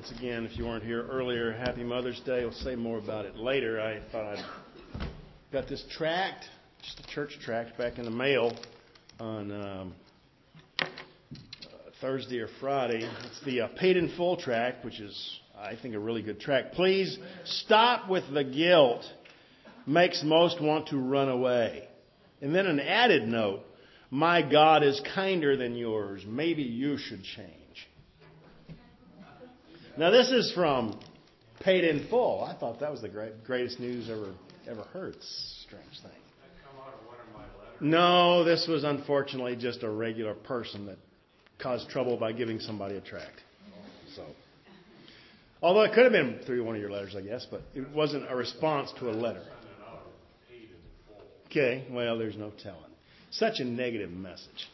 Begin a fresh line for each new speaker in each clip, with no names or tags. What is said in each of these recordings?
Once again, if you weren't here earlier, Happy Mother's Day. We'll say more about it later. I thought I'd got this tract, just a church tract, back in the mail on Thursday or Friday. It's the Paid in Full tract, which is, I think, a really good tract. Please stop with the guilt. Makes most want to run away. And then an added note, my God is kinder than yours. Maybe you should change. Now, this is from Paid in Full. I thought that was the greatest news ever heard. It's a strange thing.
That come out of one of my letters?
No, this was unfortunately just a regular person that caused trouble by giving somebody a tract. So, although it could have been through one of your letters, I guess, but it wasn't a response to a letter. Okay, well, there's no telling. Such a negative message.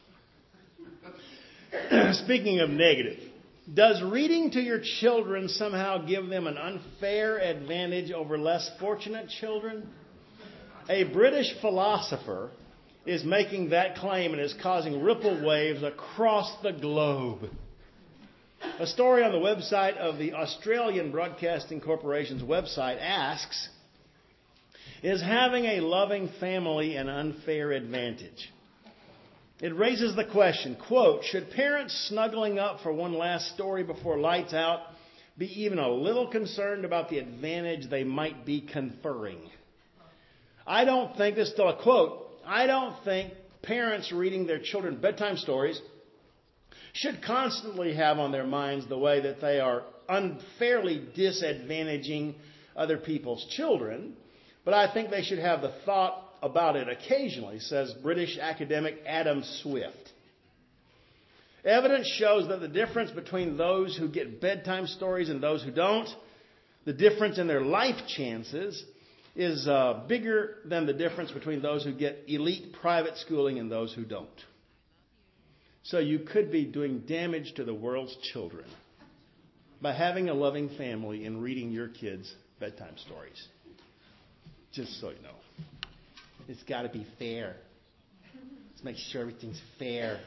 Speaking of negative, does reading to your children somehow give them an unfair advantage over less fortunate children? A British philosopher is making that claim and is causing ripple waves across the globe. A story on the website of the Australian Broadcasting Corporation's website asks, is having a loving family an unfair advantage? It raises the question, quote, should parents snuggling up for one last story before lights out be even a little concerned about the advantage they might be conferring? I don't think, this is still a quote, I don't think parents reading their children bedtime stories should constantly have on their minds the way that they are unfairly disadvantaging other people's children, but I think they should have the thought about it occasionally, says British academic Adam Swift. Evidence shows that the difference between those who get bedtime stories and those who don't, the difference in their life chances, is bigger than the difference between those who get elite private schooling and those who don't. So you could be doing damage to the world's children by having a loving family and reading your kids bedtime stories. Just so you know. It's got to be fair. Let's make sure everything's fair.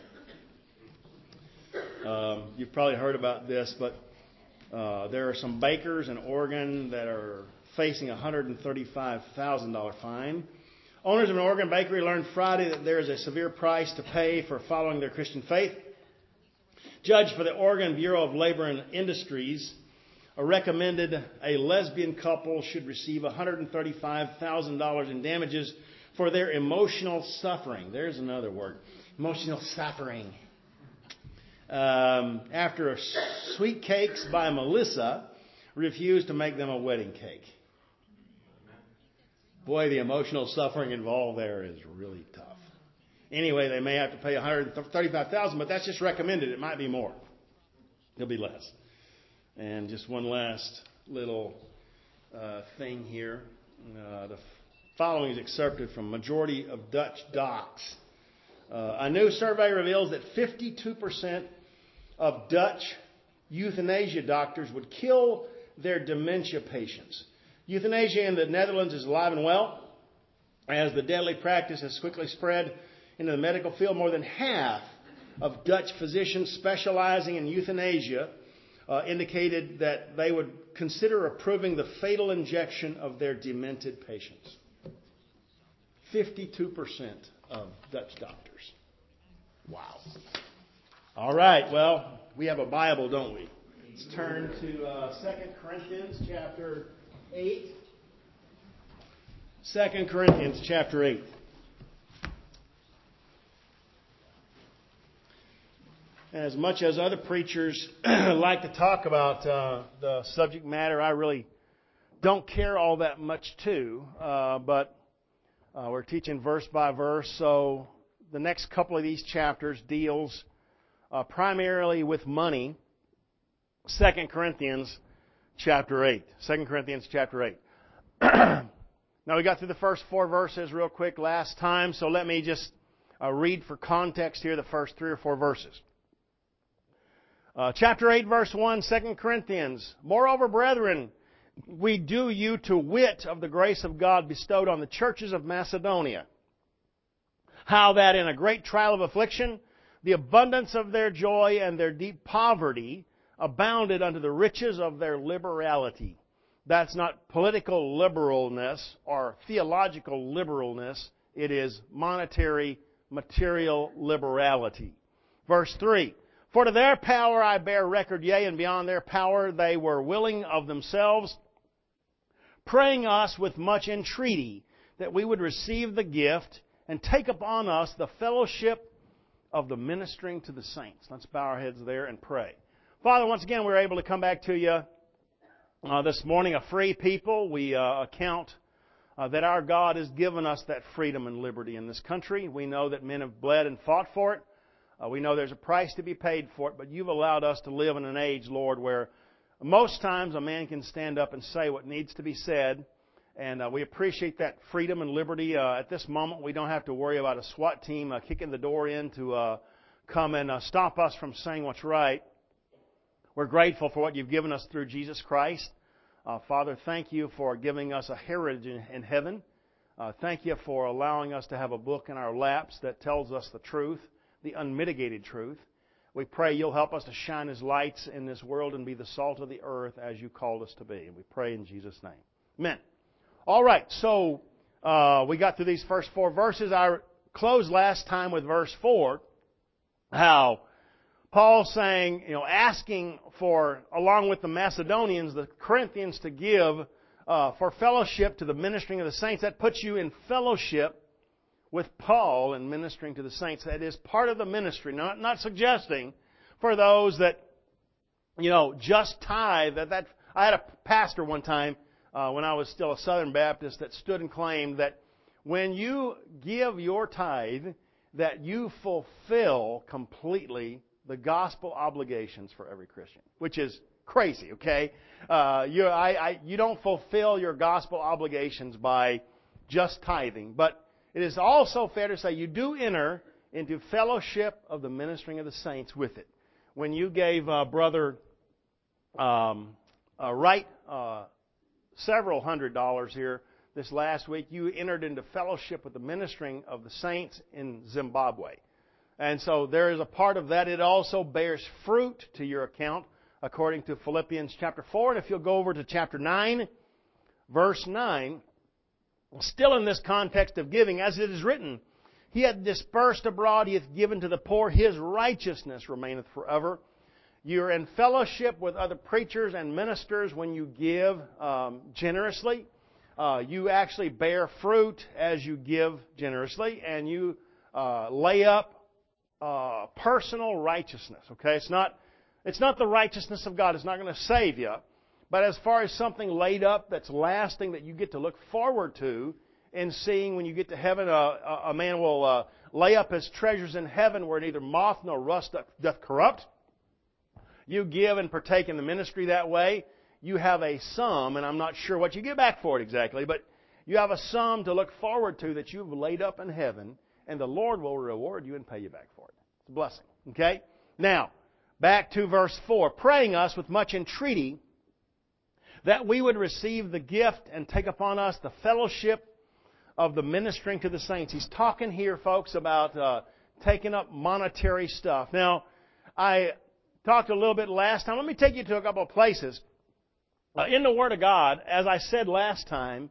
You've probably heard about this, but there are some bakers in Oregon that are facing a $135,000 fine. Owners of an Oregon bakery learned Friday that there is a severe price to pay for following their Christian faith. Judge for the Oregon Bureau of Labor and Industries recommended a lesbian couple should receive $135,000 in damages for their emotional suffering. There's another word. Emotional suffering. After Sweet Cakes by Melissa refused to make them a wedding cake. Boy, the emotional suffering involved there is really tough. Anyway, they may have to pay $135,000, but that's just recommended. It might be more. It'll be less. And just one last little thing here. The following is excerpted from Majority of Dutch Docs. A new survey reveals that 52% of Dutch euthanasia doctors would kill their dementia patients. Euthanasia in the Netherlands is alive and well. As the deadly practice has quickly spread into the medical field, more than half of Dutch physicians specializing in euthanasia indicated that they would consider approving the fatal injection of their demented patients. 52% of Dutch doctors. Wow. All right, well, we have a Bible, don't we? Let's turn to 2 Corinthians chapter 8. 2 Corinthians chapter 8. As much as other preachers like to talk about the subject matter, I really don't care all that much too. But we're teaching verse by verse, so the next couple of these chapters deals primarily with money. 2 Corinthians chapter 8. 2 Corinthians chapter 8. Now we got through the first 4 verses real quick last time, so let me just read for context here the first 3 or 4 verses. Chapter 8, verse 1, 2 Corinthians. Moreover, brethren, we do you to wit of the grace of God bestowed on the churches of Macedonia, how that in a great trial of affliction, the abundance of their joy and their deep poverty abounded unto the riches of their liberality. That's not political liberalness or theological liberalness. It is monetary, material liberality. Verse 3, For to their power I bear record, yea, and beyond their power they were willing of themselves, praying us with much entreaty that we would receive the gift and take upon us the fellowship of the ministering to the saints. Let's bow our heads there and pray. Father, once again, we're able to come back to you this morning, a free people. We account that our God has given us that freedom and liberty in this country. We know that men have bled and fought for it. We know there's a price to be paid for it, but you've allowed us to live in an age, Lord, where most times a man can stand up and say what needs to be said, and we appreciate that freedom and liberty. At this moment, we don't have to worry about a SWAT team kicking the door in to come and stop us from saying what's right. We're grateful for what you've given us through Jesus Christ. Father, thank you for giving us a heritage in heaven. Thank you for allowing us to have a book in our laps that tells us the truth, the unmitigated truth. We pray you'll help us to shine as lights in this world and be the salt of the earth as you called us to be. And we pray in Jesus' name. Amen. All right, so we got through these first 4 verses. I closed last time with verse 4, how Paul's saying, asking for, along with the Macedonians, the Corinthians, to give for fellowship to the ministering of the saints. That puts you in fellowship with Paul in ministering to the saints. That is part of the ministry. Not suggesting for those that, just tithe. I had a pastor one time when I was still a Southern Baptist that stood and claimed that when you give your tithe, that you fulfill completely the gospel obligations for every Christian, which is crazy, okay? You don't fulfill your gospel obligations by just tithing, but it is also fair to say you do enter into fellowship of the ministering of the saints with it. When you gave Brother Wright several $100s here this last week, you entered into fellowship with the ministering of the saints in Zimbabwe. And so there is a part of that. It also bears fruit to your account, according to Philippians chapter 4. And if you'll go over to chapter 9, verse 9, still in this context of giving, as it is written, He hath dispersed abroad, He hath given to the poor, His righteousness remaineth forever. You're in fellowship with other preachers and ministers when you give generously. You actually bear fruit as you give generously, and you lay up personal righteousness. Okay, it's not the righteousness of God. It's not going to save you. But as far as something laid up that's lasting that you get to look forward to and seeing when you get to heaven, a man will lay up his treasures in heaven where neither moth nor rust doth corrupt. You give and partake in the ministry that way. You have a sum, and I'm not sure what you get back for it exactly, but you have a sum to look forward to that you've laid up in heaven, and the Lord will reward you and pay you back for it. It's a blessing. Okay? Now, back to verse 4. Praying us with much entreaty that we would receive the gift and take upon us the fellowship of the ministering to the saints. He's talking here, folks, about taking up monetary stuff. Now, I talked a little bit last time. Let me take you to a couple of places. In the Word of God, as I said last time,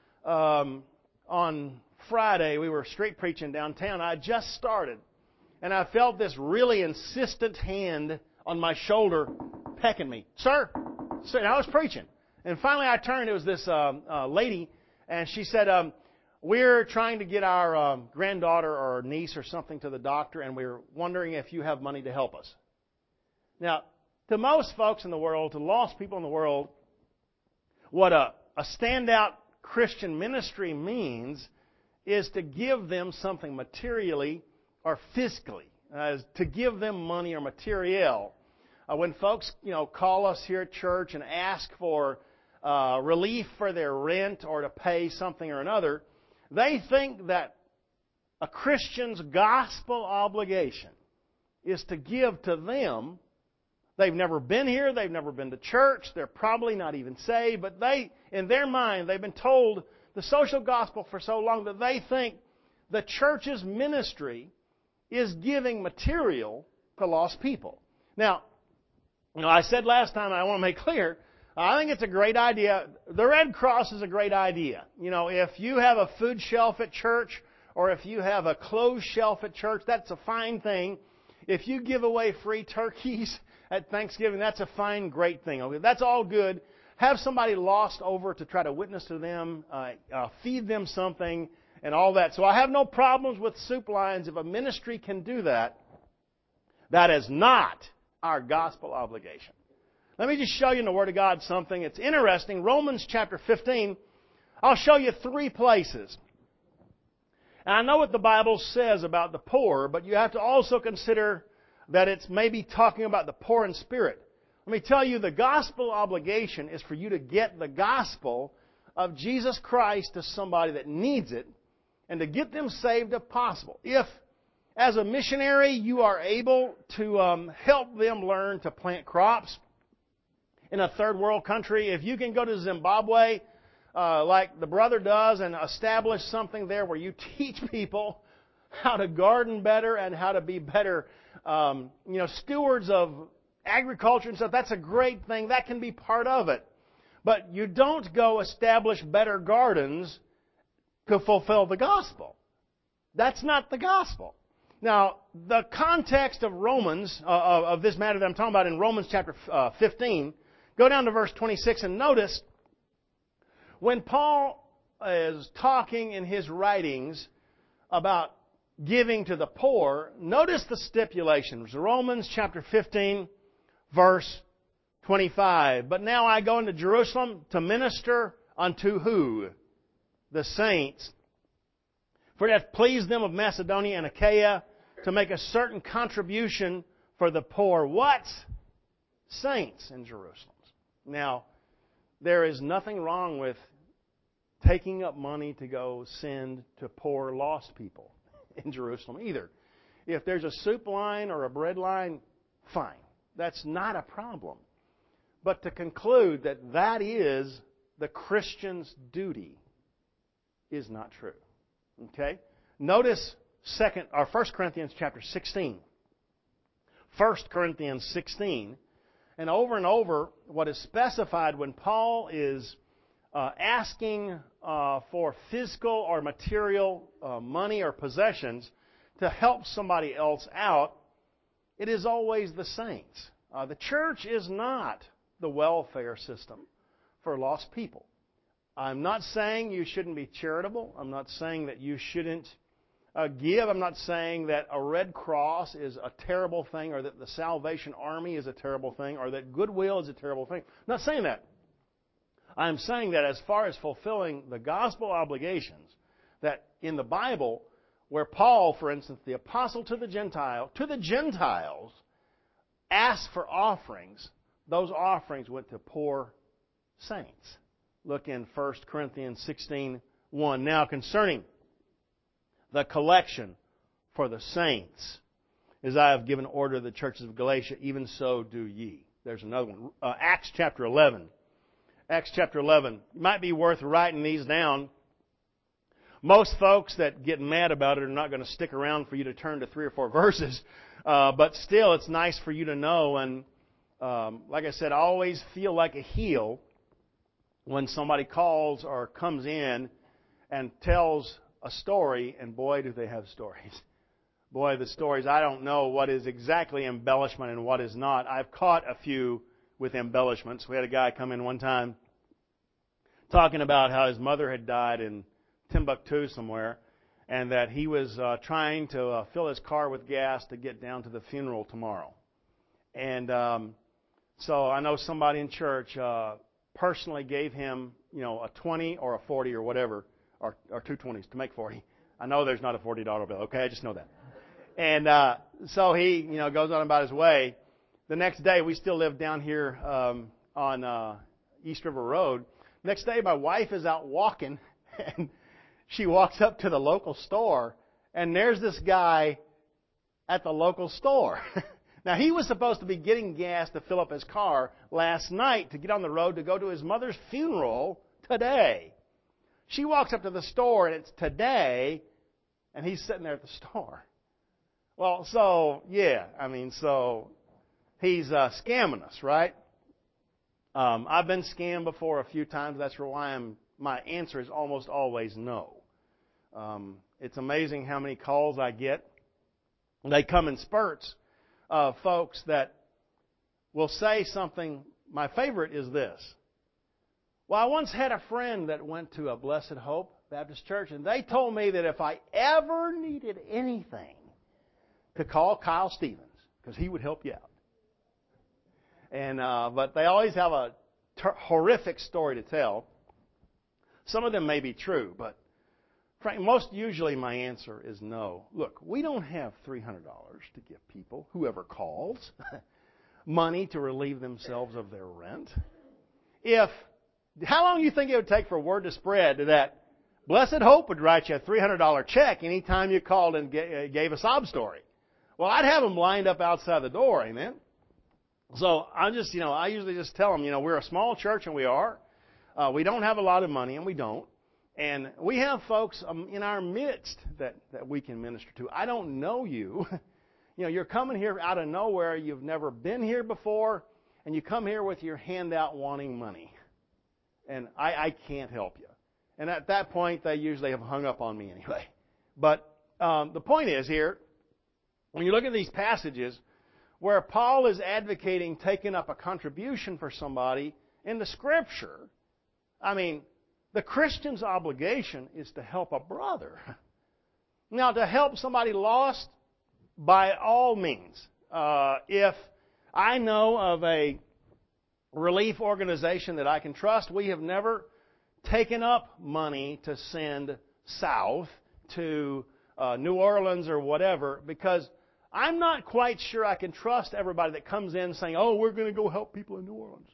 on Friday we were street preaching downtown. I just started, and I felt this really insistent hand on my shoulder pecking me. Sir, and I was preaching. And finally I turned. It was this lady, and she said, we're trying to get our granddaughter or niece or something to the doctor, and we're wondering if you have money to help us. Now, to most folks in the world, to lost people in the world, what a standout Christian ministry means is to give them something materially or physically, to give them money or material. When folks, call us here at church and ask for relief for their rent or to pay something or another, they think that a Christian's gospel obligation is to give to them. They've never been here. They've never been to church. They're probably not even saved. But in their mind, they've been told the social gospel for so long that they think the church's ministry is giving material to lost people. Now, I said last time, and I want to make clear, I think it's a great idea. The Red Cross is a great idea. If you have a food shelf at church, or if you have a clothes shelf at church, that's a fine thing. If you give away free turkeys at Thanksgiving, that's a fine, great thing. Okay? That's all good. Have somebody lost over to try to witness to them, feed them something, and all that. So I have no problems with soup lines if a ministry can do that. That is not our gospel obligation. Let me just show you in the Word of God something. It's interesting. Romans chapter 15, I'll show you 3 places. And I know what the Bible says about the poor, but you have to also consider that it's maybe talking about the poor in spirit. Let me tell you, the gospel obligation is for you to get the gospel of Jesus Christ to somebody that needs it and to get them saved if possible. If, as a missionary, you are able to help them learn to plant crops in a third world country, if you can go to Zimbabwe like the brother does and establish something there where you teach people how to garden better and how to be better stewards of agriculture and stuff, that's a great thing. That can be part of it. But you don't go establish better gardens to fulfill the gospel. That's not the gospel. Now, the context of Romans, of this matter that I'm talking about in Romans chapter 15, go down to verse 26 and notice when Paul is talking in his writings about giving to the poor, notice the stipulations. Romans chapter 15, verse 25. But now I go into Jerusalem to minister unto who? The saints. For it hath pleased them of Macedonia and Achaia to make a certain contribution for the poor. What? Saints in Jerusalem. Now, there is nothing wrong with taking up money to go send to poor, lost people in Jerusalem either. If there's a soup line or a bread line, fine. That's not a problem. But to conclude that that is the Christian's duty is not true. Okay? Notice 1 Corinthians chapter 16. 1 Corinthians 16. And over, what is specified when Paul is asking for physical or material money or possessions to help somebody else out, it is always the saints. The church is not the welfare system for lost people. I'm not saying you shouldn't be charitable. I'm not saying that you shouldn't give. I'm not saying that a Red Cross is a terrible thing or that the Salvation Army is a terrible thing or that Goodwill is a terrible thing. I'm not saying that. I'm saying that as far as fulfilling the gospel obligations, that in the Bible, where Paul, for instance, the apostle to the Gentiles, asked for offerings, those offerings went to poor saints. Look in 1 Corinthians 16:1. Now concerning the collection for the saints, as I have given order to the churches of Galatia, even so do ye. There's another one. Acts chapter 11. Acts chapter 11. It might be worth writing these down. Most folks that get mad about it are not going to stick around for you to turn to 3 or 4 verses. But still, it's nice for you to know. And like I said, I always feel like a heel when somebody calls or comes in and tells a story, and boy, do they have stories. Boy, the stories, I don't know what is exactly embellishment and what is not. I've caught a few with embellishments. We had a guy come in one time talking about how his mother had died in Timbuktu somewhere, and that he was trying to fill his car with gas to get down to the funeral tomorrow. And so I know somebody in church personally gave him, a 20 or a 40 or whatever, or 2 20s to make 40. I know there's not a $40 bill, okay? I just know that. And so he, goes on about his way. The next day, we still live down here on East River Road. Next day, my wife is out walking, and she walks up to the local store, and there's this guy at the local store. Now, he was supposed to be getting gas to fill up his car last night to get on the road to go to his mother's funeral today. She walks up to the store, and it's today, and he's sitting there at the store. Well, so, yeah, so he's scamming us, right? I've been scammed before a few times. That's why my answer is almost always no. It's amazing how many calls I get. They come in spurts of folks that will say something. My favorite is this. Well, I once had a friend that went to a Blessed Hope Baptist Church, and they told me that if I ever needed anything, to call Kyle Stevens, because he would help you out. And but they always have a horrific story to tell. Some of them may be true, but most usually my answer is no. Look, we don't have $300 to give people, whoever calls, money to relieve themselves of their rent. How long do you think it would take for word to spread that Blessed Hope would write you a $300 check anytime you called and gave a sob story? Well, I'd have them lined up outside the door, amen? So I usually just tell them, we're a small church, and we are. We don't have a lot of money, and we don't. And we have folks in our midst that we can minister to. I don't know you. You're coming here out of nowhere. You've never been here before, and you come here with your hand out wanting money. And I can't help you. And at that point, they usually have hung up on me anyway. But the point is here, when you look at these passages where Paul is advocating taking up a contribution for somebody in the Scripture, the Christian's obligation is to help a brother. Now, to help somebody lost, by all means. If I know of a relief organization that I can trust, we have never taken up money to send south to New Orleans or whatever, because I'm not quite sure I can trust everybody that comes in saying, oh, we're going to go help people in New Orleans.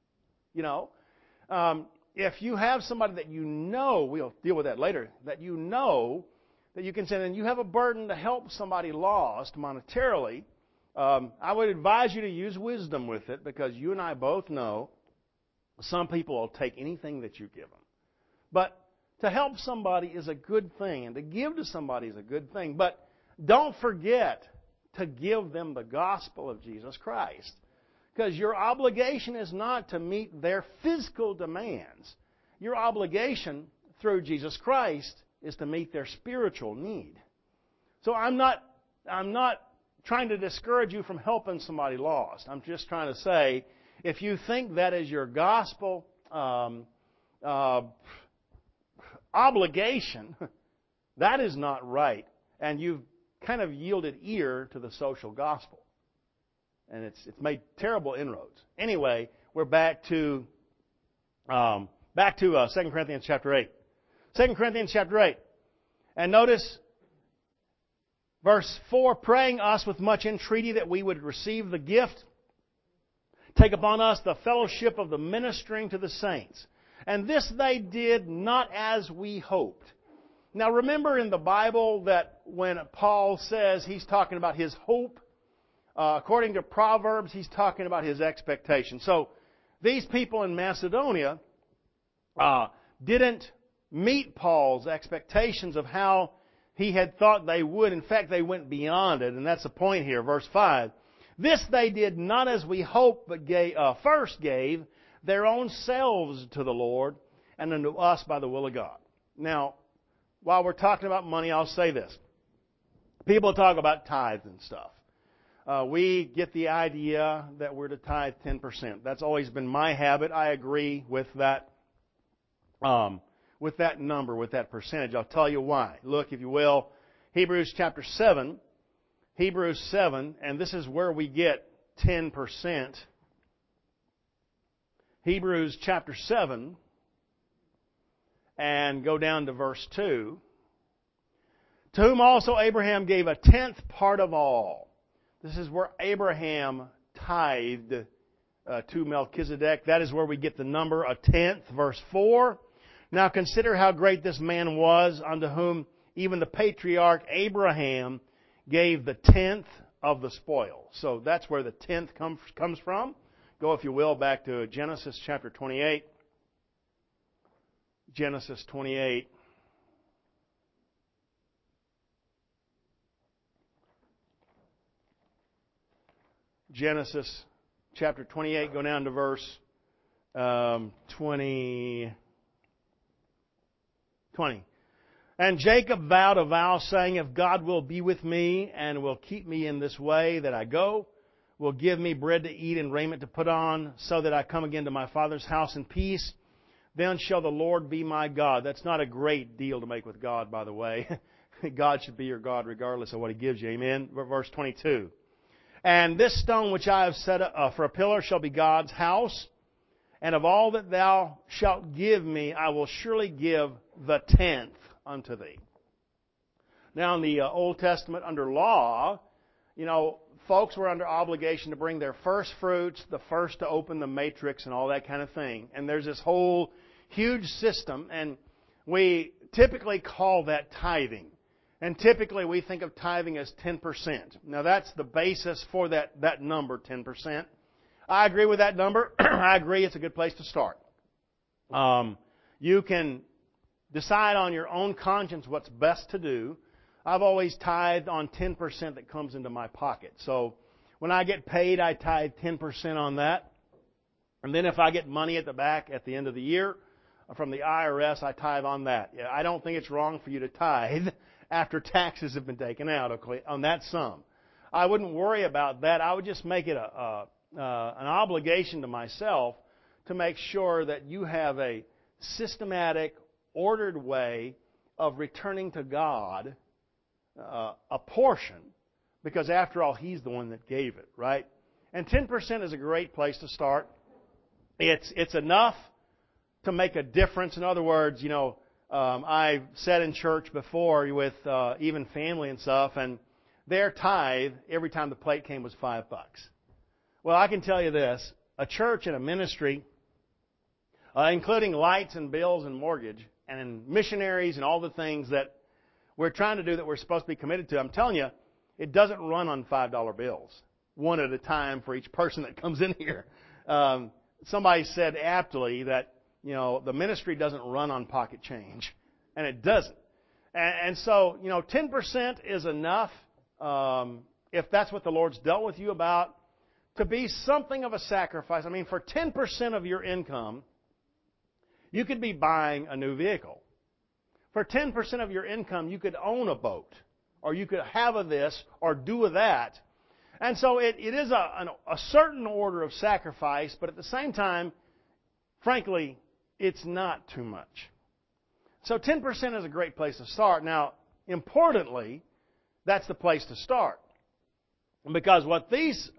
If you have somebody that we'll deal with that later, that that you can send, and you have a burden to help somebody lost monetarily, I would advise you to use wisdom with it, because you and I both know some people will take anything that you give them. But to help somebody is a good thing, and to give to somebody is a good thing. But don't forget to give them the gospel of Jesus Christ. Because your obligation is not to meet their physical demands. Your obligation through Jesus Christ is to meet their spiritual need. So I'm not trying to discourage you from helping somebody lost. I'm just trying to say, if you think that is your gospel obligation, that is not right. And you've kind of yielded ear to the social gospel. And it's made terrible inroads. Anyway, we're back to 2 Corinthians chapter 8. 2 Corinthians chapter 8. And notice verse 4, praying us with much entreaty that we would receive the gift, take upon us the fellowship of the ministering to the saints. And this they did not as we hoped. Now remember in the Bible that when Paul says he's talking about his hope, according to Proverbs, he's talking about his expectation. So these people in Macedonia didn't meet Paul's expectations of how he had thought they would. In fact, they went beyond it, and that's the point here, verse 5. This they did not as we hoped, but first gave their own selves to the Lord and unto us by the will of God. Now, while we're talking about money, I'll say this. People talk about tithes and stuff. We get the idea that we're to tithe 10%. That's always been my habit. I agree with that number, with that percentage. I'll tell you why. Look, if you will, Hebrews chapter 7. Hebrews 7, and this is where we get 10%. Hebrews chapter 7, and go down to verse 2. To whom also Abraham gave a tenth part of all. This is where Abraham tithed to Melchizedek. That is where we get the number a tenth. Verse 4. Now consider how great this man was, unto whom even the patriarch Abraham gave the tenth of the spoil. So that's where the tenth comes from. Go, if you will, back to Genesis chapter 28. Genesis 28. Genesis chapter 28, go down to verse 20. And Jacob vowed a vow, saying, if God will be with me and will keep me in this way that I go, will give me bread to eat and raiment to put on, so that I come again to my father's house in peace, then shall the Lord be my God. That's not a great deal to make with God, by the way. God should be your God regardless of what He gives you. Amen. Verse 22. And this stone which I have set for a pillar shall be God's house, and of all that thou shalt give me, I will surely give the tenth unto thee. Now in the Old Testament, under law, folks were under obligation to bring their first fruits, the first to open the matrix and all that kind of thing. And there's this whole huge system, and we typically call that tithing. And typically we think of tithing as 10%. Now that's the basis for that number, 10%. I agree with that number. I agree it's a good place to start. You can decide on your own conscience what's best to do. I've always tithed on 10% that comes into my pocket. So when I get paid, I tithe 10% on that. And then if I get money at the back at the end of the year from the IRS, I tithe on that. I don't think it's wrong for you to tithe after taxes have been taken out, okay, on that sum. I wouldn't worry about that. I would just make it an obligation to myself to make sure that you have a systematic, ordered way of returning to God a portion, because after all, He's the one that gave it, right? And 10% is a great place to start. It's enough to make a difference. In other words, I've said in church before with even family and stuff, and their tithe every time the plate came was $5. Well, I can tell you this: a church and a ministry, including lights and bills and mortgage and missionaries and all the things that we're trying to do that we're supposed to be committed to, I'm telling you, it doesn't run on $5 bills, one at a time for each person that comes in here. Somebody said aptly that, the ministry doesn't run on pocket change, and it doesn't. And so, 10% is enough, if that's what the Lord's dealt with you about, to be something of a sacrifice. I mean, for 10% of your income, you could be buying a new vehicle. For 10% of your income, you could own a boat, or you could have a this, or do a that. And so it is a certain order of sacrifice, but at the same time, frankly, it's not too much. So 10% is a great place to start. Now, importantly, that's the place to start. Because what these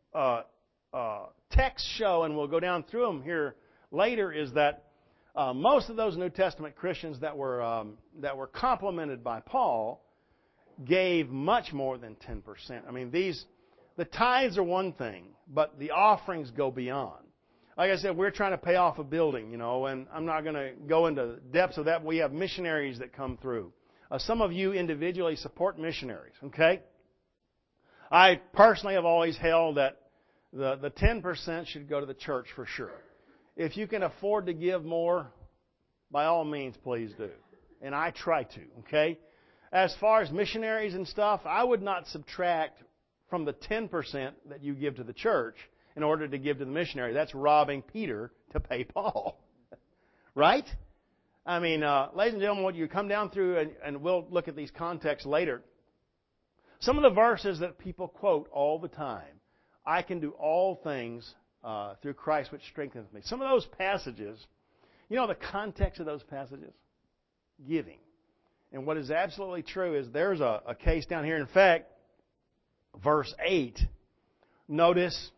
texts show, and we'll go down through them here later, is that most of those New Testament Christians that were complimented by Paul gave much more than 10%. I mean, the tithes are one thing, but the offerings go beyond. Like I said, we're trying to pay off a building, and I'm not going to go into the depths of that. We have missionaries that come through. Some of you individually support missionaries, okay? I personally have always held that the 10% should go to the church for sure. If you can afford to give more, by all means, please do. And I try to, okay? As far as missionaries and stuff, I would not subtract from the 10% that you give to the church in order to give to the missionary. That's robbing Peter to pay Paul. Right? I mean, ladies and gentlemen, what you come down through, and we'll look at these contexts later. Some of the verses that people quote all the time, I can do all things through Christ which strengthens me. Some of those passages, the context of those passages? Giving. And what is absolutely true is there's a case down here. In fact, verse 8, notice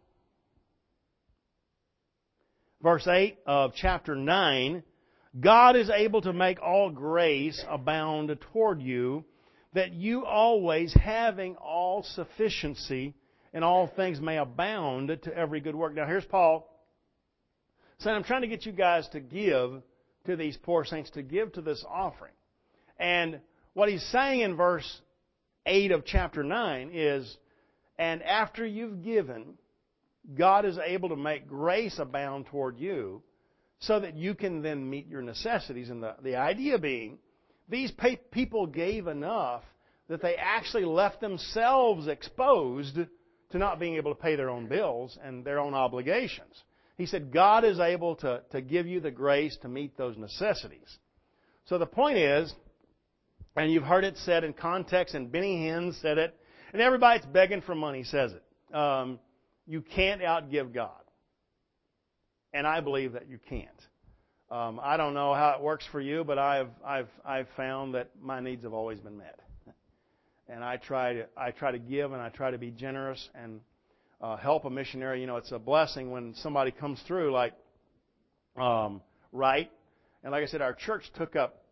verse 8 of chapter 9, God is able to make all grace abound toward you, that you always, having all sufficiency in all things, may abound to every good work. Now here's Paul saying, I'm trying to get you guys to give to these poor saints, to give to this offering. And what he's saying in verse 8 of chapter 9 is, and after you've given, God is able to make grace abound toward you so that you can then meet your necessities. And the idea being, these people gave enough that they actually left themselves exposed to not being able to pay their own bills and their own obligations. He said God is able to give you the grace to meet those necessities. So the point is, and you've heard it said in context, and Benny Hinn said it, and everybody that's begging for money says it. You can't outgive God. And I believe that you can't. I don't know how it works for you, but I've found that my needs have always been met. And I try to give, and I try to be generous and help a missionary. You know, it's a blessing when somebody comes through like right. And like I said, our church took up,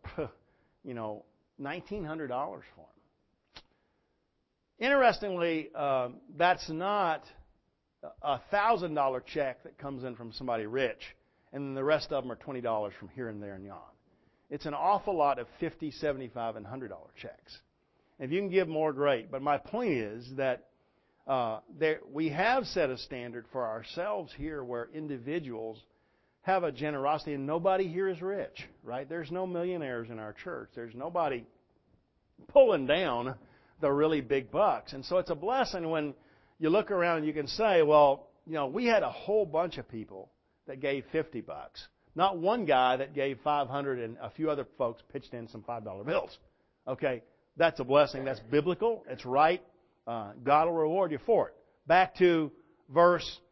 $1,900 for him. Interestingly, that's not a $1,000 check that comes in from somebody rich, and then the rest of them are $20 from here and there and yon. It's an awful lot of $50, $75, and $100 checks. If you can give more, great. But my point is that we have set a standard for ourselves here where individuals have a generosity, and nobody here is rich, right? There's no millionaires in our church. There's nobody pulling down the really big bucks. And so it's a blessing when you look around and you can say, well, we had a whole bunch of people that gave $50. Not one guy that gave $500, and a few other folks pitched in some $5 bills. Okay, that's a blessing. That's biblical. It's right. God will reward you for it. Back to verse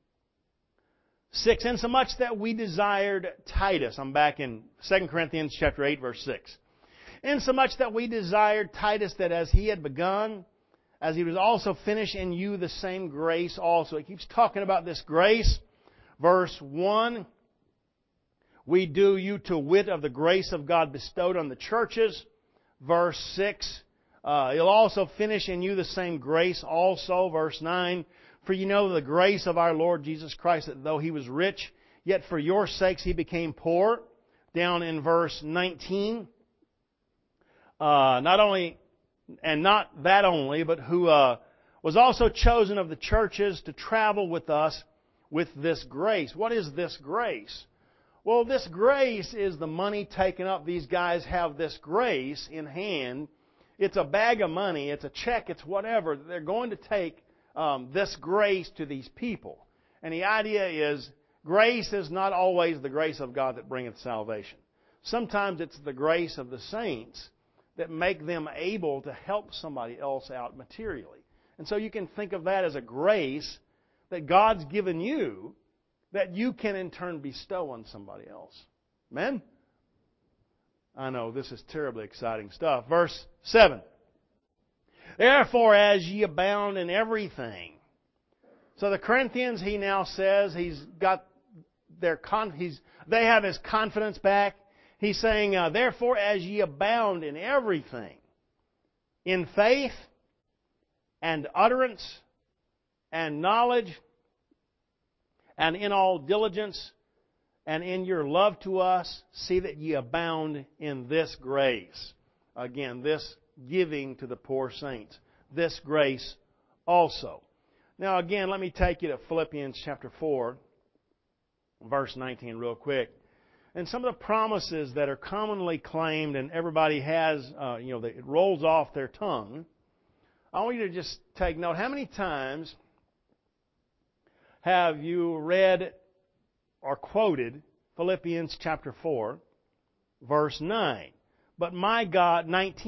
6. Insomuch that we desired Titus. I'm back in 2 Corinthians chapter 8, verse 6. Insomuch that we desired Titus, that as he had begun, as he was also finished in you the same grace also. He keeps talking about this grace. Verse 1, we do you to wit of the grace of God bestowed on the churches. Verse 6, he'll also finish in you the same grace also. Verse 9, for you know the grace of our Lord Jesus Christ, that though he was rich, yet for your sakes he became poor. Down in verse 19, not only, and not that only, but who was also chosen of the churches to travel with us with this grace. What is this grace? Well, this grace is the money taken up. These guys have this grace in hand. It's a bag of money. It's a check. It's whatever. They're going to take this grace to these people. And the idea is, grace is not always the grace of God that bringeth salvation. Sometimes it's the grace of the saints that make them able to help somebody else out materially. And so you can think of that as a grace that God's given you that you can in turn bestow on somebody else. Amen? I know, this is terribly exciting stuff. Verse 7. Therefore, as ye abound in everything. So the Corinthians, he now says, they have his confidence back. He's saying, therefore, as ye abound in everything, in faith and utterance and knowledge and in all diligence and in your love to us, see that ye abound in this grace. Again, this giving to the poor saints. This grace also. Now again, let me take you to Philippians chapter 4, verse 19 real quick. And some of the promises that are commonly claimed and everybody has, it rolls off their tongue. I want you to just take note. How many times have you read or quoted Philippians chapter 4, verse 9? But my God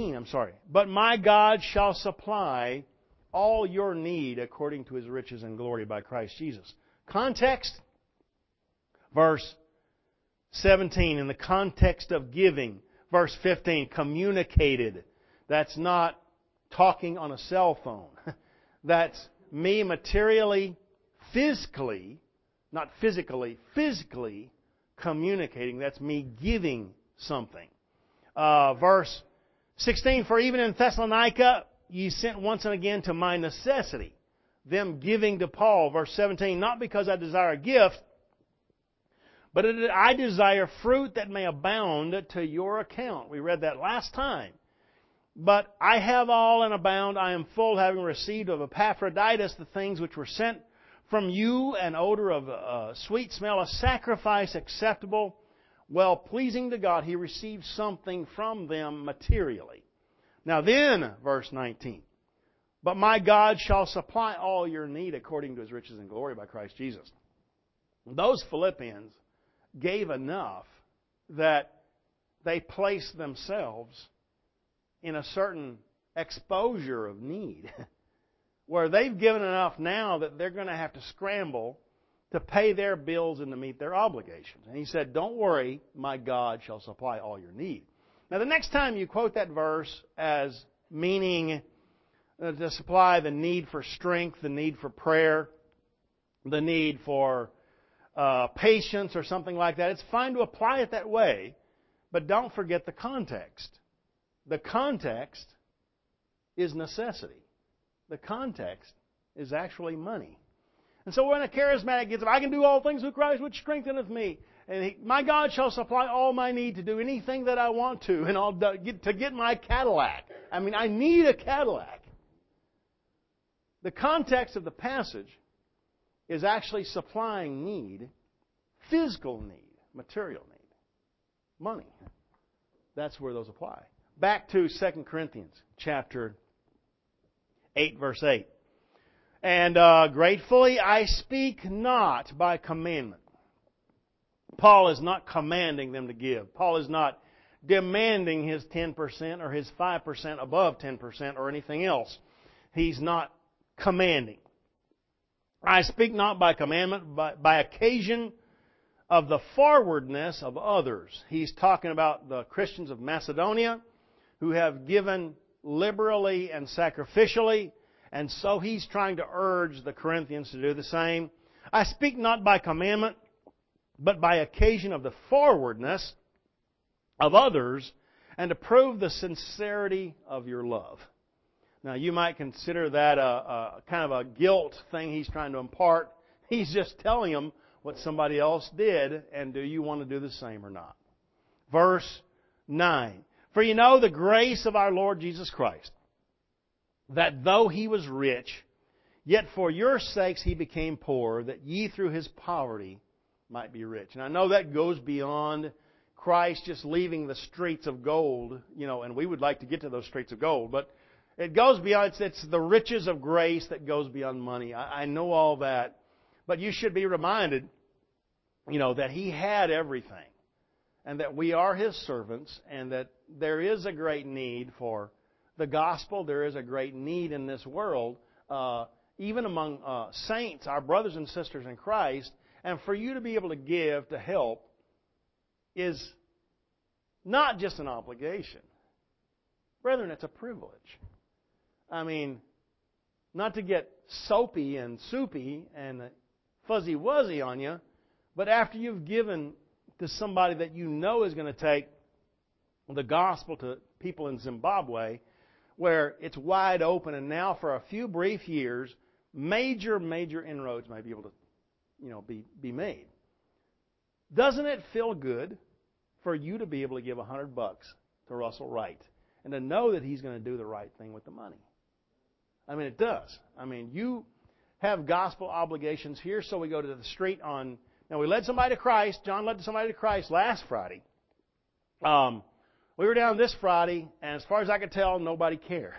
shall supply all your need according to His riches and glory by Christ Jesus. Context, verse 17, in the context of giving. Verse 15, communicated. That's not talking on a cell phone. That's me materially, physically, not physically, physically communicating. That's me giving something. Verse 16, for even in Thessalonica ye sent once and again to my necessity. Them giving to Paul. Verse 17, not because I desire a gift, but I desire fruit that may abound to your account. We read that last time. But I have all and abound. I am full, having received of Epaphroditus the things which were sent from you, an odor of sweet smell, a sacrifice acceptable, well pleasing to God. He received something from them materially. Now then, verse 19. But my God shall supply all your need according to His riches and glory by Christ Jesus. Those Philippians gave enough that they placed themselves in a certain exposure of need, where they've given enough now that they're going to have to scramble to pay their bills and to meet their obligations. And he said, don't worry, my God shall supply all your need. Now, the next time you quote that verse as meaning to supply the need for strength, the need for prayer, the need for patience or something like that, it's fine to apply it that way, but don't forget the context. The context is necessity. The context is actually money. And so when a charismatic gets up, I can do all things through Christ which strengtheneth me. And my God shall supply all my need to do anything that I want to, and I'll get my Cadillac. I mean, I need a Cadillac. The context of the passage is actually supplying need, physical need, material need, money. That's where those apply. Back to 2 Corinthians chapter 8, verse 8. And gratefully I speak not by commandment. Paul is not commanding them to give. Paul is not demanding his 10% or his 5% above 10% or anything else. He's not commanding. I speak not by commandment, but by occasion of the forwardness of others. He's talking about the Christians of Macedonia who have given liberally and sacrificially, and so he's trying to urge the Corinthians to do the same. I speak not by commandment, but by occasion of the forwardness of others, and to prove the sincerity of your love. Now, you might consider that a kind of a guilt thing he's trying to impart. He's just telling them what somebody else did, and do you want to do the same or not? Verse 9. For you know the grace of our Lord Jesus Christ, that though He was rich, yet for your sakes He became poor, that ye through His poverty might be rich. And I know that goes beyond Christ just leaving the streets of gold, and we would like to get to those streets of gold, but it goes beyond, it's the riches of grace that goes beyond money. I know all that, but you should be reminded, that He had everything, and that we are His servants, and that there is a great need for the gospel. There is a great need in this world, even among saints, our brothers and sisters in Christ. And for you to be able to give, to help, is not just an obligation. Brethren, it's a privilege. I mean, not to get soapy and soupy and fuzzy-wuzzy on you, but after you've given to somebody that you know is going to take the gospel to people in Zimbabwe, where it's wide open, and now for a few brief years, major inroads may be able to be made. Doesn't it feel good for you to be able to give $100 to Russell Wright and to know that he's going to do the right thing with the money? I mean, it does. I mean, you have gospel obligations here, so we go to the street on... Now, we led somebody to Christ. John led somebody to Christ last Friday. We were down this Friday, and as far as I could tell, nobody cared.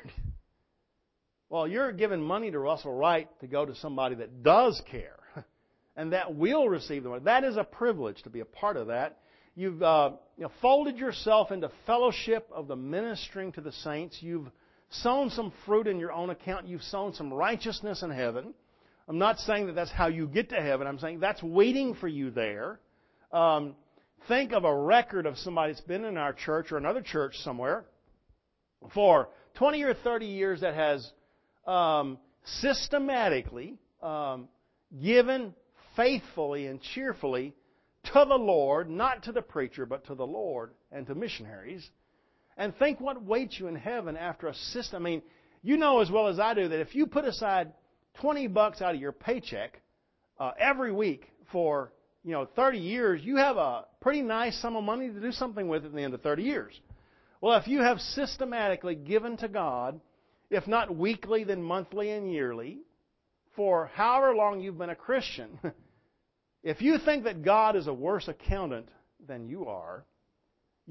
Well, you're giving money to Russell Wright to go to somebody that does care, and that will receive the money. That is a privilege to be a part of that. You've folded yourself into fellowship of the ministering to the saints. You've sown some fruit in your own account. You've sown some righteousness in heaven. I'm not saying that that's how you get to heaven. I'm saying that's waiting for you there. Think of a record of somebody that's been in our church or another church somewhere for 20 or 30 years that has systematically given faithfully and cheerfully to the Lord, not to the preacher, but to the Lord and to missionaries. And think what waits you in heaven after a system. I mean, you know as well as I do that if you put aside $20 out of your paycheck every week for 30 years, you have a pretty nice sum of money to do something with at the end of 30 years. Well, if you have systematically given to God, if not weekly, then monthly and yearly, for however long you've been a Christian, if you think that God is a worse accountant than you are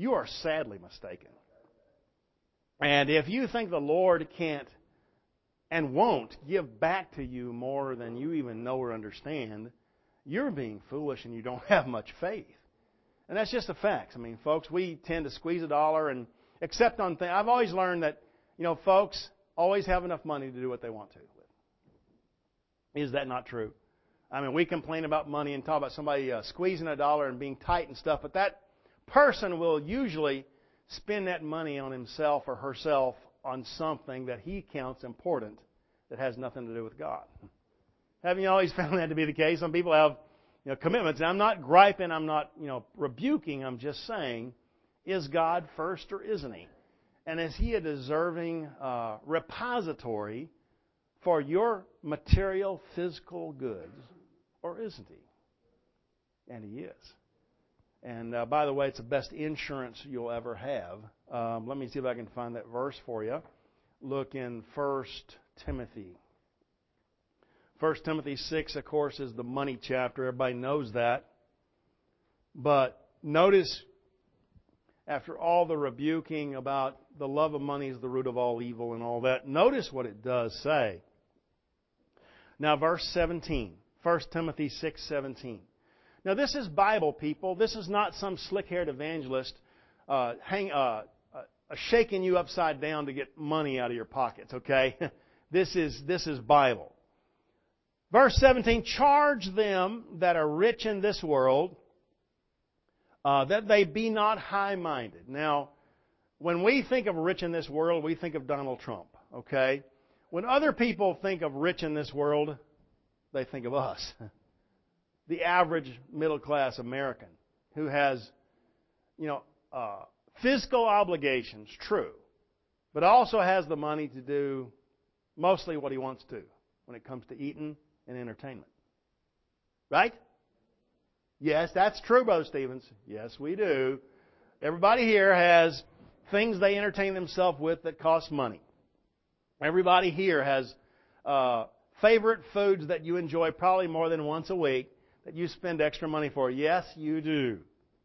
sadly mistaken. And if you think the Lord can't and won't give back to you more than you even know or understand, you're being foolish and you don't have much faith. And that's just the facts. I mean, folks, we tend to squeeze a dollar and accept on things. I've always learned that, folks always have enough money to do what they want to with. Is that not true? I mean, we complain about money and talk about somebody squeezing a dollar and being tight and stuff, but that person will usually spend that money on himself or herself on something that he counts important that has nothing to do with God. Haven't you always found that to be the case? Some people have commitments. And I'm not griping, I'm not rebuking, I'm just saying, is God first or isn't He? And is He a deserving repository for your material, physical goods, or isn't He? And He is. And by the way, it's the best insurance you'll ever have. Let me see if I can find that verse for you. Look in 1 Timothy. 1 Timothy 6, of course, is the money chapter. Everybody knows that. But notice, after all the rebuking about the love of money is the root of all evil and all that, notice what it does say. Now, verse 17. 1 Timothy 6:17. Now, this is Bible, people. This is not some slick-haired evangelist shaking you upside down to get money out of your pockets, okay? This is Bible. Verse 17, charge them that are rich in this world, that they be not high-minded. Now, when we think of rich in this world, we think of Donald Trump, okay? When other people think of rich in this world, they think of us. The average middle-class American who has, fiscal obligations, true, but also has the money to do mostly what he wants to when it comes to eating and entertainment. Right? Yes, that's true, Brother Stevens. Yes, we do. Everybody here has things they entertain themselves with that cost money. Everybody here has favorite foods that you enjoy probably more than once a week that you spend extra money for. Yes, you do.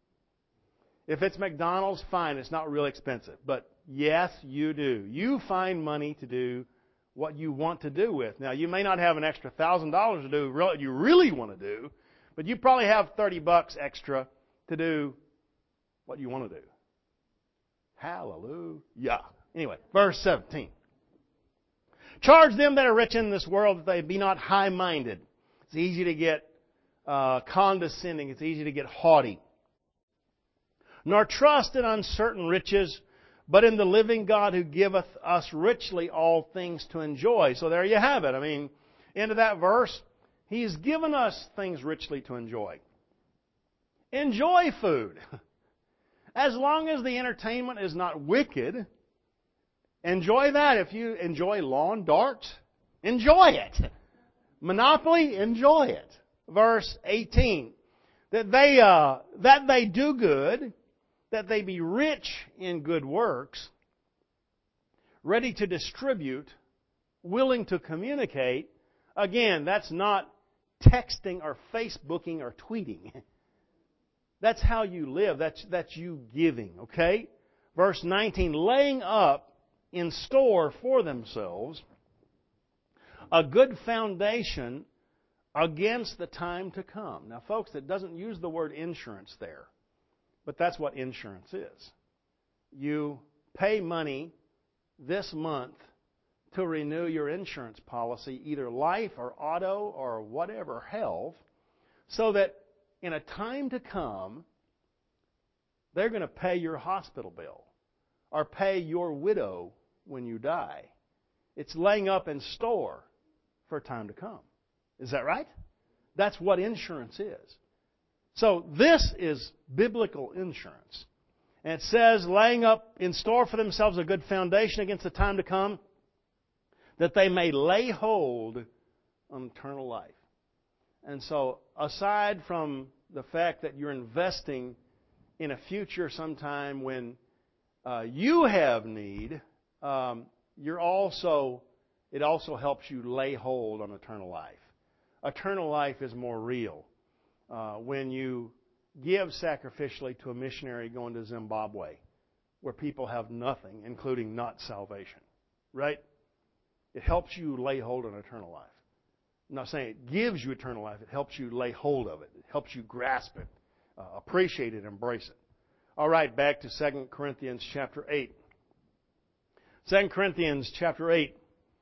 If it's McDonald's, fine. It's not real expensive. But yes, you do. You find money to do what you want to do with. Now, you may not have an extra $1,000 to do what you really want to do, but you probably have $30 extra to do what you want to do. Hallelujah. Anyway, verse 17. Charge them that are rich in this world that they be not high-minded. It's easy to get condescending. It's easy to get haughty. Nor trust in uncertain riches, but in the living God who giveth us richly all things to enjoy. So there you have it. I mean, into that verse, He's given us things richly to enjoy. Enjoy food. As long as the entertainment is not wicked, enjoy that. If you enjoy lawn darts, enjoy it. Monopoly, enjoy it. Verse 18. That they do good, that they be rich in good works, ready to distribute, willing to communicate. Again, that's not texting or Facebooking or tweeting. That's how you live. That's you giving, okay? Verse 19, laying up in store for themselves a good foundation against the time to come. Now, folks, it doesn't use the word insurance there, but that's what insurance is. You pay money this month to renew your insurance policy, either life or auto or whatever, health, so that in a time to come, they're going to pay your hospital bill or pay your widow when you die. It's laying up in store for time to come. Is that right? That's what insurance is. So this is biblical insurance. And it says, laying up in store for themselves a good foundation against the time to come, that they may lay hold on eternal life. And so, aside from the fact that you're investing in a future sometime when you have need, it also helps you lay hold on eternal life. Eternal life is more real when you give sacrificially to a missionary going to Zimbabwe, where people have nothing, including not salvation. Right?
It helps you lay hold on eternal life. I'm not saying it gives you eternal life. It helps you lay hold of it. It helps you grasp it, appreciate it, embrace it. All right, back to 2 Corinthians chapter 8. 2 Corinthians chapter 8,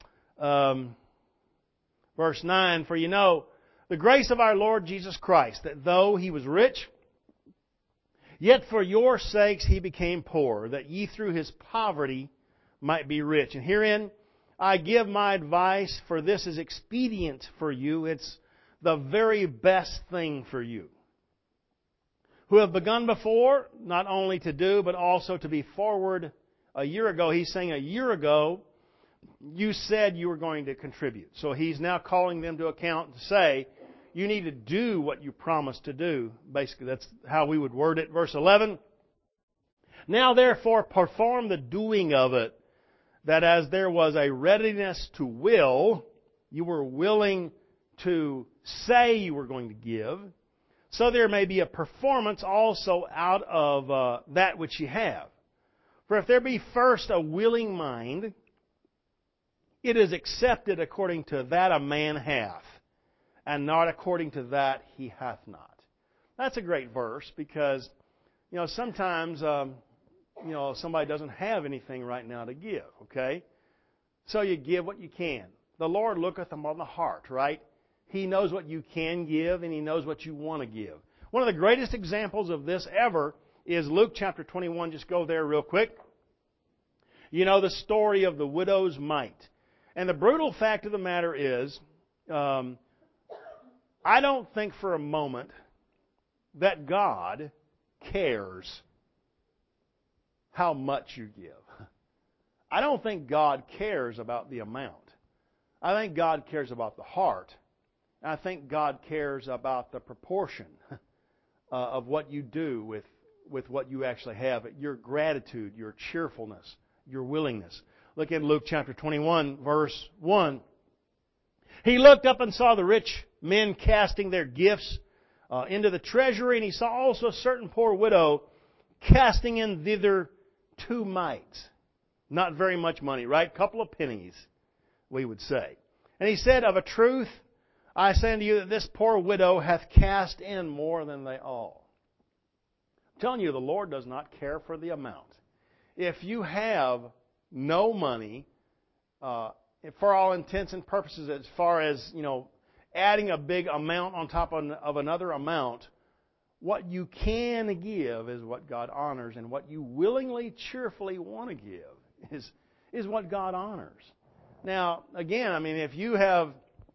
verse 9. For you know the grace of our Lord Jesus Christ, that though He was rich, yet for your sakes He became poor, that ye through His poverty might be rich. And herein I give my advice, for this is expedient for you. It's the very best thing for you, who have begun before, not only to do, but also to be forward. A year ago, he's saying a year ago, you said you were going to contribute. So he's now calling them to account to say, you need to do what you promised to do. Basically, that's how we would word it. Verse 11, now therefore perform the doing of it, that as there was a readiness to will, you were willing to say you were going to give, so there may be a performance also out of that which you have. For if there be first a willing mind, it is accepted according to that a man hath, and not according to that he hath not. That's a great verse because, sometimes, somebody doesn't have anything right now to give, okay? So you give what you can. The Lord looketh upon the heart, right? He knows what you can give, and He knows what you want to give. One of the greatest examples of this ever is Luke chapter 21. Just go there real quick. You know the story of the widow's mite. And the brutal fact of the matter is, I don't think for a moment that God cares how much you give. I don't think God cares about the amount. I think God cares about the heart. I think God cares about the proportion of what you do with what you actually have, your gratitude, your cheerfulness, your willingness. Look at Luke chapter 21, verse 1. He looked up and saw the rich men casting their gifts into the treasury, and he saw also a certain poor widow casting in thither 2 mites. Not very much money, right? A couple of pennies, we would say. And he said, of a truth, I say unto you that this poor widow hath cast in more than they all. I'm telling you, the Lord does not care for the amount. If you have no money, for all intents and purposes, as far as, adding a big amount on top of another amount, what you can give is what God honors, and what you willingly, cheerfully want to give is what God honors. Now, again, if you have,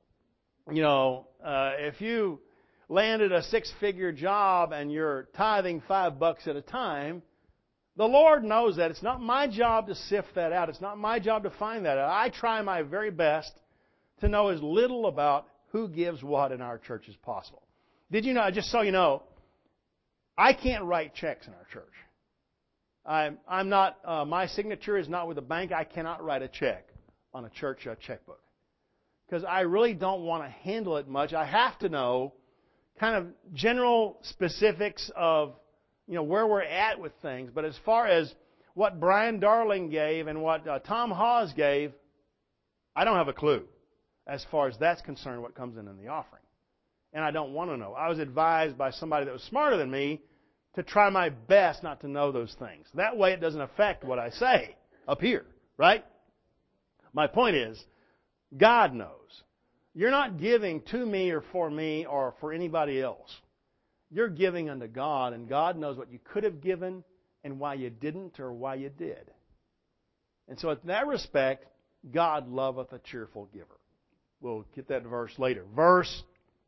if you landed a 6-figure job and you're tithing $5 at a time, the Lord knows that. It's not my job to sift that out. It's not my job to find that out. I try my very best to know as little about who gives what in our church as possible. Did you know, just so you know, I can't write checks in our church. I'm not, my signature is not with the bank. I cannot write a check on a church checkbook. Because I really don't want to handle it much. I have to know kind of general specifics of, where we're at with things. But as far as what Brian Darling gave and what Tom Hawes gave, I don't have a clue as far as that's concerned, what comes in the offering. And I don't want to know. I was advised by somebody that was smarter than me to try my best not to know those things. That way it doesn't affect what I say up here, right? My point is, God knows. You're not giving to me or for anybody else. You're giving unto God, and God knows what you could have given and why you didn't or why you did. And so in that respect, God loveth a cheerful giver. We'll get that verse later. Verse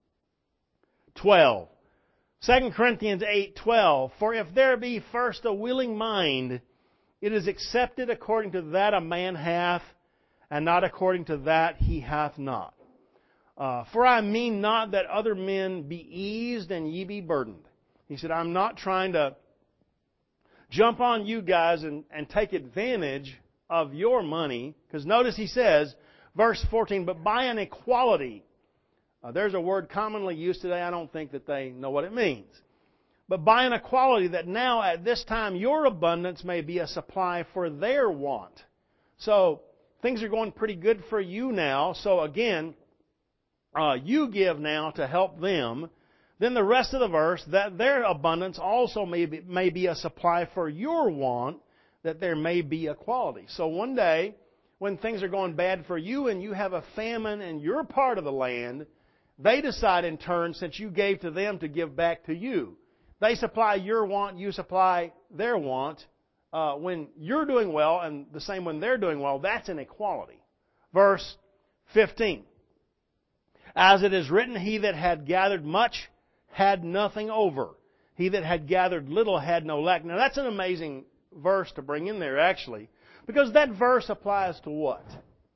12. 2 Corinthians 8:12. For if there be first a willing mind, it is accepted according to that a man hath, and not according to that he hath not. For I mean not that other men be eased and ye be burdened. He said, I'm not trying to jump on you guys and take advantage of your money. Because notice he says, verse 14, but by an equality. There's a word commonly used today. I don't think that they know what it means. But by an equality, that now at this time your abundance may be a supply for their want. So things are going pretty good for you now, so again, you give now to help them. Then the rest of the verse, that their abundance also may be a supply for your want, that there may be equality. So one day, when things are going bad for you and you have a famine in your part of the land, they decide in turn, since you gave to them, to give back to you. They supply your want, you supply their want. When you're doing well, and the same when they're doing well, that's an equality. Verse 15. As it is written, he that had gathered much had nothing over. He that had gathered little had no lack. Now that's an amazing verse to bring in there, actually, because that verse applies to what?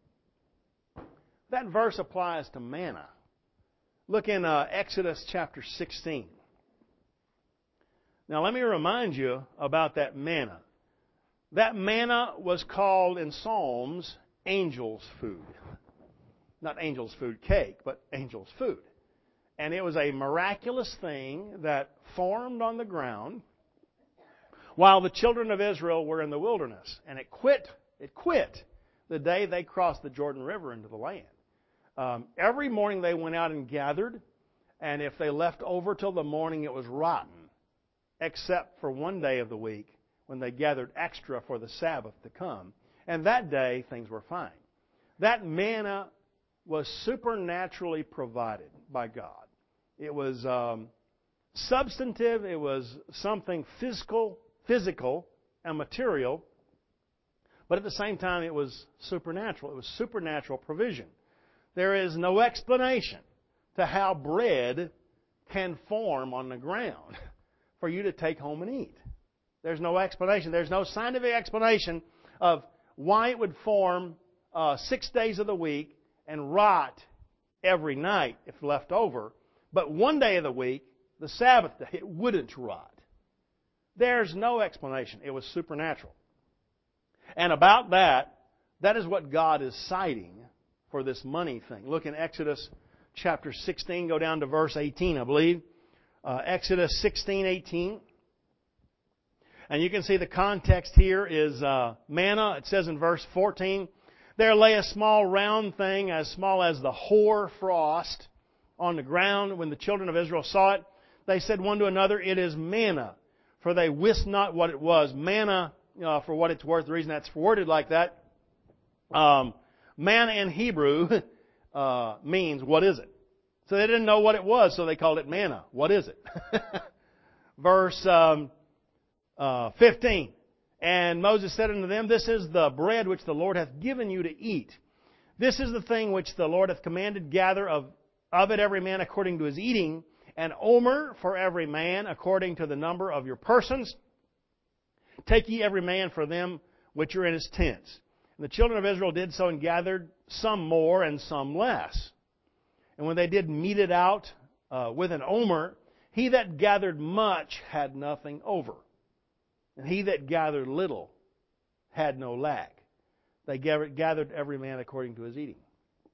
That verse applies to manna. Look in Exodus chapter 16. Now let me remind you about that manna. That manna was called in Psalms angel's food. Not angel's food cake, but angel's food. And it was a miraculous thing that formed on the ground while the children of Israel were in the wilderness. And it quit the day they crossed the Jordan River into the land. Every morning they went out and gathered, and if they left over till the morning, it was rotten, except for one day of the week when they gathered extra for the Sabbath to come. And that day, things were fine. That manna was supernaturally provided by God. It was substantive. It was something physical and material. But at the same time, it was supernatural. It was supernatural provision. There is no explanation to how bread can form on the ground for you to take home and eat. There's no explanation. There's no scientific explanation of why it would form 6 days of the week and rot every night if left over. But one day of the week, the Sabbath day, it wouldn't rot. There's no explanation. It was supernatural. And about that is what God is citing for this money thing. Look in Exodus chapter 16, go down to verse 18, I believe. Exodus 16:18. And you can see the context here is manna. It says in verse 14, there lay a small round thing as small as the hoar frost on the ground. When the children of Israel saw it, they said one to another, it is manna, for they wist not what it was. Manna, for what it's worth, the reason that's worded like that, manna in Hebrew means, what is it? So they didn't know what it was, so they called it manna. What is it? Verse 15. And Moses said unto them, this is the bread which the Lord hath given you to eat. This is the thing which the Lord hath commanded, gather of it every man according to his eating, an omer for every man according to the number of your persons. Take ye every man for them which are in his tents. And the children of Israel did so and gathered some more and some less. And when they did mete it out with an omer, he that gathered much had nothing over. And he that gathered little had no lack. They gathered every man according to his eating.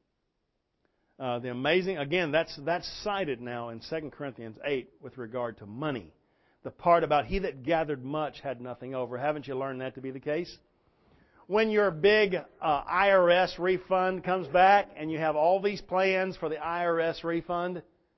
The amazing, again, that's cited now in 2 Corinthians 8 with regard to money. The part about he that gathered much had nothing over. Haven't you learned that to be the case? When your big IRS refund comes back and you have all these plans for the IRS refund,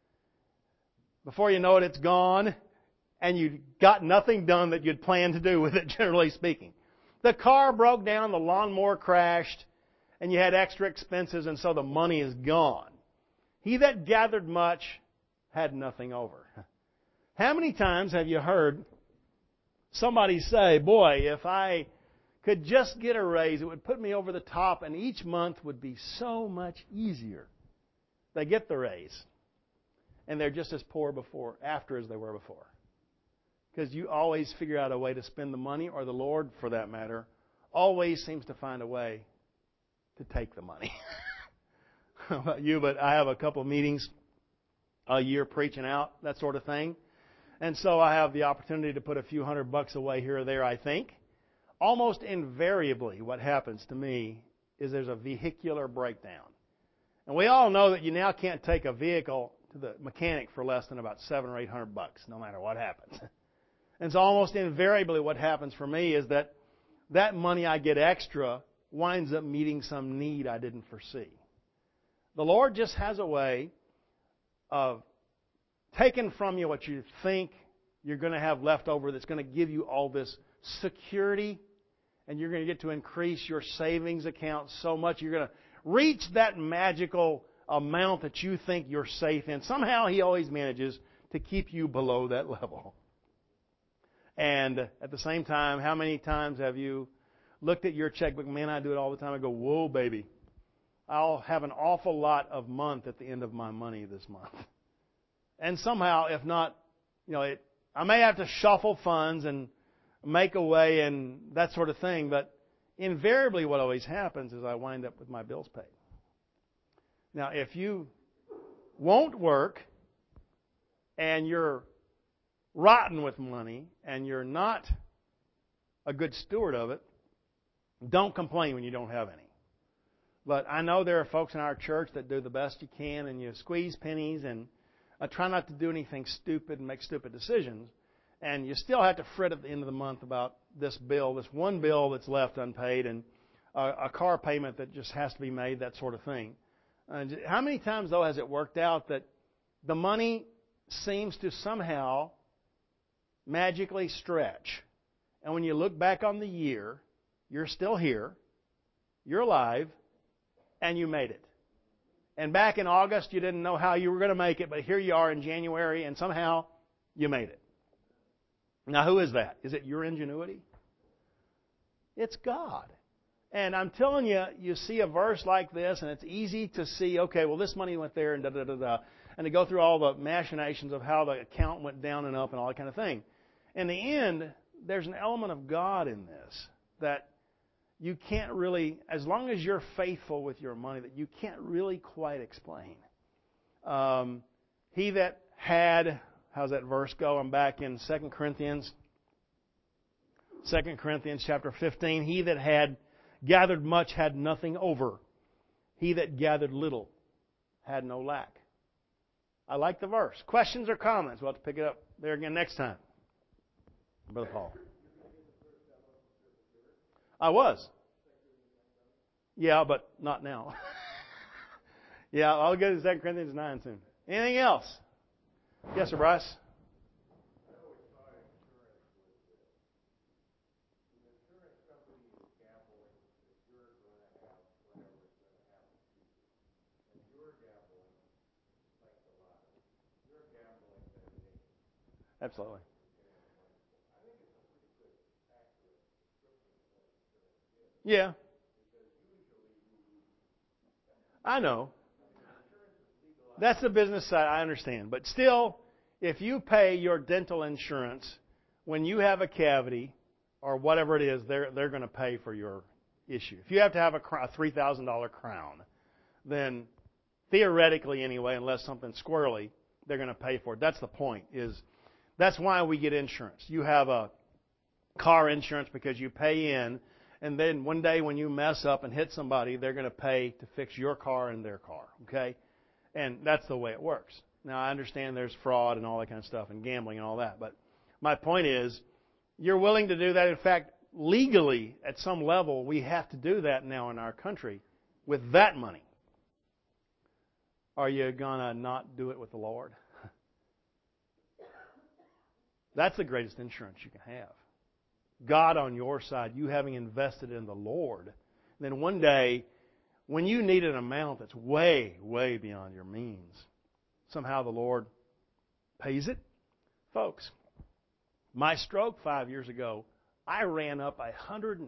before you know it, it's gone. And you got nothing done that you'd planned to do with it, generally speaking. The car broke down, the lawnmower crashed, and you had extra expenses, and so the money is gone. He that gathered much had nothing over. How many times have you heard somebody say, boy, if I could just get a raise, it would put me over the top, and each month would be so much easier. They get the raise, and they're just as poor after as they were before. Because you always figure out a way to spend the money, or the Lord, for that matter, always seems to find a way to take the money. How about you? But I have a couple of meetings a year preaching out, that sort of thing. And so I have the opportunity to put a few $100 away here or there, I think. Almost invariably, what happens to me is there's a vehicular breakdown. And we all know that you now can't take a vehicle to the mechanic for less than about $700 or $800, no matter what happens. And so almost invariably what happens for me is that money I get extra winds up meeting some need I didn't foresee. The Lord just has a way of taking from you what you think you're going to have left over that's going to give you all this security, and you're going to get to increase your savings account so much you're going to reach that magical amount that you think you're safe in. Somehow He always manages to keep you below that level. And at the same time, how many times have you looked at your checkbook? Man, I do it all the time. I go, whoa, baby. I'll have an awful lot of month at the end of my money this month. And somehow, if not, I may have to shuffle funds and make a way and that sort of thing, but invariably what always happens is I wind up with my bills paid. Now, if you won't work and you're rotten with money and you're not a good steward of it, don't complain when you don't have any. But I know there are folks in our church that do the best you can, and you squeeze pennies and try not to do anything stupid and make stupid decisions. And you still have to fret at the end of the month about this bill, this one bill that's left unpaid, and a car payment that just has to be made, that sort of thing. How many times, though, has it worked out that the money seems to somehow magically stretch? And when you look back on the year, you're still here, you're alive, and you made it. And back in August, you didn't know how you were going to make it, but here you are in January, and somehow you made it. Now, who is that? Is it your ingenuity? It's God. And I'm telling you, you see a verse like this, and it's easy to see, okay, well, this money went there, and da-da-da-da, and to go through all the machinations of how the account went down and up and all that kind of thing. In the end, there's an element of God in this that you can't really, as long as you're faithful with your money, that you can't really quite explain. He that had, how's that verse go? I'm back in 2 Corinthians. 2 Corinthians chapter 15. He that had gathered much had nothing over. He that gathered little had no lack. I like the verse. Questions or comments? We'll have to pick it up there again next time. Brother Paul. I was. Yeah, but not now. Yeah, I'll go to 2 Corinthians 9 soon. Anything else? Yes, sir, Bryce? Absolutely. Yeah. I know. That's the business side, I understand. But still, if you pay your dental insurance when you have a cavity or whatever it is, they're going to pay for your issue. If you have to have a $3,000 crown, then theoretically anyway, unless something's squirrely, they're going to pay for it. That's the point. That's why we get insurance. You have a car insurance because you pay in, and then one day when you mess up and hit somebody, they're going to pay to fix your car and their car. Okay? And that's the way it works. Now, I understand there's fraud and all that kind of stuff and gambling and all that, but my point is, you're willing to do that. In fact, legally, at some level, we have to do that now in our country with that money. Are you going to not do it with the Lord? That's the greatest insurance you can have. God on your side, you having invested in the Lord. Then one day, when you need an amount that's way, way beyond your means, somehow the Lord pays it. Folks, my stroke 5 years ago, I ran up a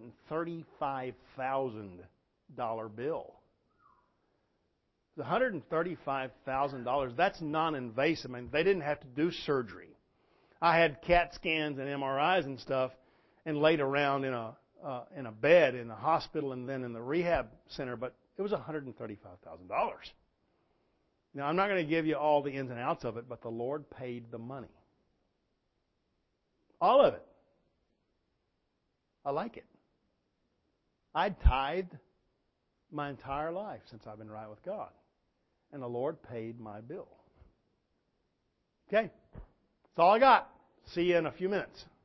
$135,000 bill. The $135,000, that's non-invasive. I mean, they didn't have to do surgery. I had CAT scans and MRIs and stuff and laid around in a bed in the hospital and then in the rehab center, but it was $135,000. Now, I'm not going to give you all the ins and outs of it, but the Lord paid the money. All of it. I like it. I'd tithed my entire life since I've been right with God. And the Lord paid my bill. Okay. That's all I got. See you in a few minutes.